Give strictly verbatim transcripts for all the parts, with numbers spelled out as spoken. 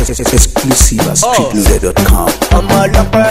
Exclusive at street loader dot com. ọmọ ọlọ́pẹ́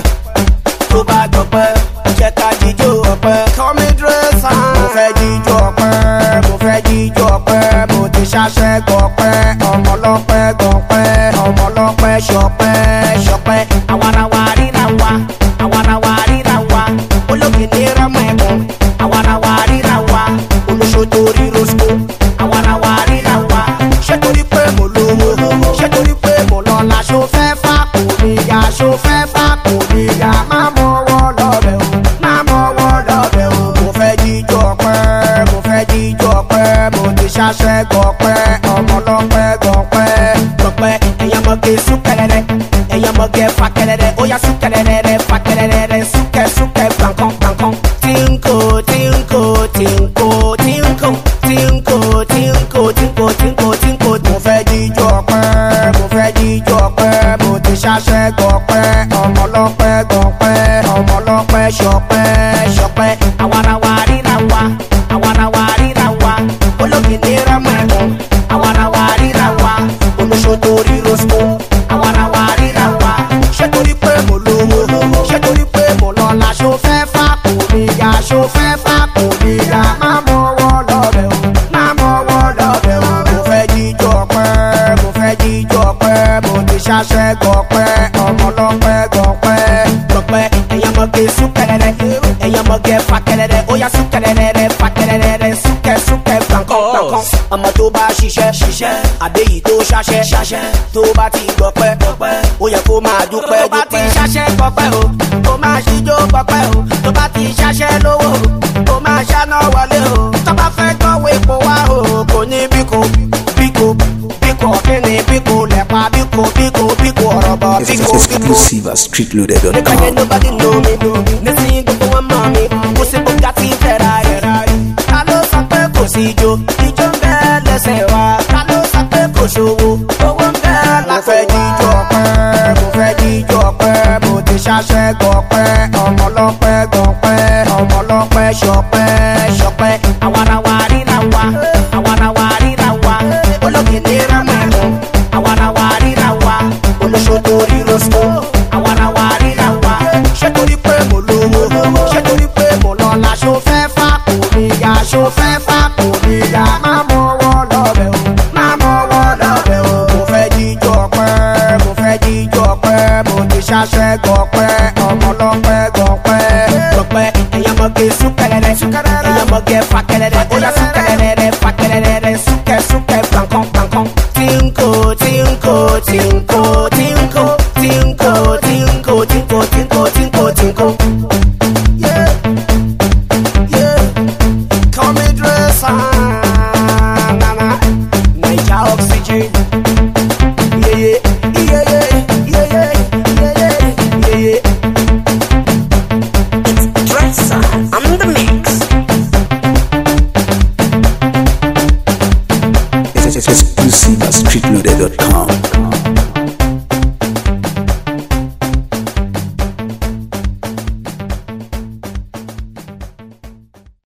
tó bá gbọ́pẹ́ jẹ́ ká jíjó ọpẹ́. kọ́mi dírẹ́sà. mo fẹ́ jíjó ọpẹ́ mo fẹ́ jíjó ọpẹ́ mo ti ṣàṣẹ gbọ́pẹ́ ọmọ ọlọ́pẹ́ gbọ́pẹ́ ọmọ ọlọ́pẹ́ ṣọpẹ́ ṣọpẹ́. àwarawa ríra wa àwarawa ríra wa olókìní rọmọ ẹ̀kún àwarawa ríra wa olóṣòtò rí rosco àwarawa ríra wa ṣé torí pé mo lówó ṣé torí pé mo lọ́la ṣó fẹ́ fà kò ní ya ṣó fẹ́ fà kò ní ya má mọ́wọ́ lọ́bẹ̀ o má mọ́wọ́ lọ́bẹ̀ o. mo fẹ́ jíjó ọpẹ́ mo fẹ́ jíjó ọpẹ́ mo ti ṣàṣẹ gbọ́pẹ́ ọmọ ọlọ́pẹ́ gbọ́pẹ́ gbọ́pẹ́. ẹ̀yàn mọ̀gẹ́ súnkẹrẹrẹ ẹ̀yàn mọ̀gẹ́ fàkẹrẹrẹ ó yá súnkẹrẹrẹ fàkẹrẹrẹ súnkẹ súnkẹ gbàǹkan gbàǹkan. tínkò tínkò tínkò tínkò tínkò tínkò tínkò tínkò tínkò. mo fẹ́ jíjó ọpẹ́ mo fẹ́ jíjó ọpẹ́ mo ti ṣàṣẹ gbọ́pẹ́ ọmọ ọlọ́pẹ́ gbọ́pẹ́ ọmọ ọlọ́pẹ́ ṣọpẹ́ ṣọpẹ́. àwarawa ríra wa àwarawa ríra wa olókìní rọmọ ẹ̀kún àwarawa ríra wa olóṣòtò rí rosco àwarawa ríra wa. ṣé torí pé mo lówó ṣé torí pé mo lọ́la ṣó fẹ́ fà kò ní ya ṣó fẹ́ fà kò ní ya má mọ́wọ́ lọ́bẹ̀ o má mọ́wọ́ lọ́bẹ̀ o. mo fẹ́ jíjó ọpẹ́ mo fẹ́ jíjó ọpẹ́ mo ti ṣàṣẹ gbọ́pẹ́ ọmọ ọlọ́pẹ́ gbọ́pẹ́ gbọ́pẹ́. ẹ̀yàn mọ̀gẹ́ súnkẹrẹrẹ ẹ̀yàn mọ̀gẹ́ fàkẹrẹrẹ ó yá súnkẹrẹrẹ fàkẹrẹrẹ súnkẹ súnkẹ gbàǹkan gbàǹkan. ọmọ tó bá ṣiṣẹ́ ṣiṣẹ́ àbẹ́yìí tó ṣàṣẹ ṣàṣẹ tó bá ti gbọ́pẹ́ gbọ́pẹ́ ó yẹ kó máa dúpẹ́ dúpẹ́. tó bá ti ṣàṣẹ gbọ́pẹ́ o kó máa ṣíjó gbọ́pẹ́ o tó bá ti ṣàṣẹ lówó kó máa ṣáná wọlé o tó bá fẹ́ tọ́wọ́ epo wá o kò ní bíkò bíkò bíkò kíni bíkò lẹ́pa bíkò bíkò bíkò ọ̀rọ̀ bọ̀ bíkò bíkò. Exclusive at street loader dot Nigga, com. nobody know me. Nísìnyí gbogbo wọn mọ̀ mi. Mo ṣe Bugatti Ferrari. Ta ló sọ pé kò sí ijó? Ijó ń bẹ lẹ́sẹ̀ wa. Ta ló sọ pé kò ṣòwò? Owó ń bẹ lápò wa. mo fẹ́ jíjó ọpẹ́ mo fẹ́ jíjó ọpẹ́ mo ti ṣàṣẹ gbọ́pẹ́ ọmọ ọlọ́pẹ́ gbọ́pẹ́ ọmọ ọlọ́pẹ́ ṣọpẹ́ ṣọpẹ́. àwarawa ríra wa àwarawa ríra wa olókìní rọmọ ẹ̀kún àwarawa ríra wa olóṣòtò rí rosco àwarawa ríra wa. ṣé torí pé mo lówó ṣé torí pé mo lọ́la ṣó fẹ́ fà kò ní ya ṣó fẹ́ fà kò ní ya má mọ́wọ́ lọ́bẹ̀ o má mọ́wọ́ lọ́bẹ̀ o. mo fẹ́ jíjó ọpẹ́ mo fẹ́ jíjó ọpẹ́ mo ti ṣàṣẹ gbọ́pẹ́ ọmọ ọlọ́pẹ́ gbọ́pẹ́ gbọ́pẹ́. ẹ̀yàn mọ̀gẹ́ súnkẹrẹrẹ ẹ̀yàn mọ̀gẹ́ fàkẹrẹrẹ ó yá súnkẹrẹrẹ fàkẹrẹrẹ súnkẹ súnkẹ gbàǹkan gbàǹkan. tínkò tínkò tínkò tínkò tínkò tínkò tínkò tínkò tínkò tínkò. Yeah, yeah. Call me dresser, nana, Naija oxygen. Yeah, yeah, yeah, yeah, yeah, yeah, yeah, yeah. It's Dresser on the mix. Exclusive at street loader dot com.